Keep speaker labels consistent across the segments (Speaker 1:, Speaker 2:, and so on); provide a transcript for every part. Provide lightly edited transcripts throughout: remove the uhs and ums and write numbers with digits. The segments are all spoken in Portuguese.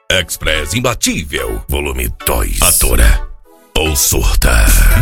Speaker 1: Express Imbatível, volume 2. Atora ou surta?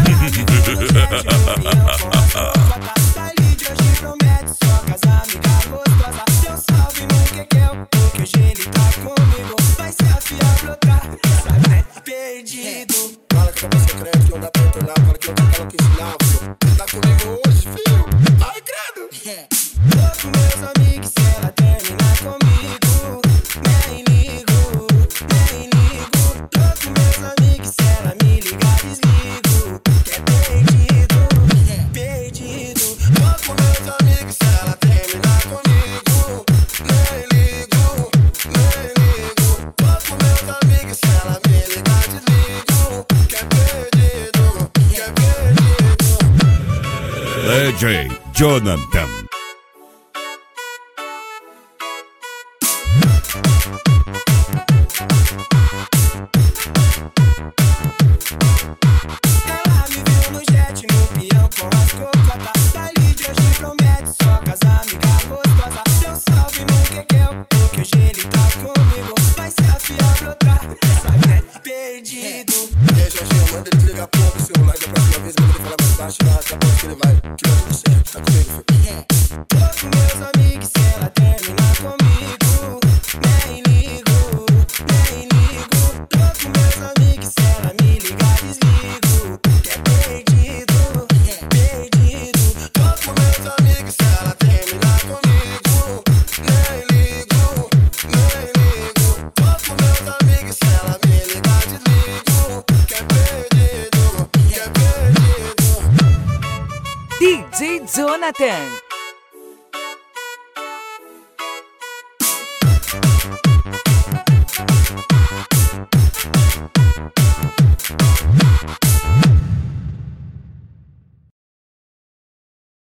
Speaker 2: Fala que tá secreto, não dá pra entornar. Fala que eu tô aquela que ensinava. Tá comigo hoje, filho? Ai, credo! Tô com meus amigos, se ela terminar comigo, nem ligo, nem ligo. Tô com meus amigos, se ela me ligar, desligo. Que é perdido, perdido. Tô com meus amigos, se ela terminar comigo, nem ligo, nem ligo. Tô com meus amigos, se ela me ligar, desligo. Que é perdido, que é perdido.
Speaker 1: DJ Jonathan.
Speaker 2: Ela me viu no jet, no peão com as cocotas. Dali de hoje promete só casa amiga gostosa. Deu salve no quequel, porque hoje ele tá comigo. Vai se afiar pra outra, sabe, né? Perdido. Deixa eu chamar, manda ele desligar pouco o celular. Da próxima vez manda ele falar mais baixo. Tá bom que ele vai, que vai tudo certo, tá comigo, filho. Tô com meus amigos, se ela terminar comigo, nem ligo, nem ligo. Tô com meus amigos, se ela me ligar, desligo. Que é perdido, perdido. Tô com meus amigos, se ela terminar comigo, nem ligo, nem ligo. Tô com meus amigos, se ela me ligar, desligo. Que é perdido, que é perdido.
Speaker 3: DJ Jonathan.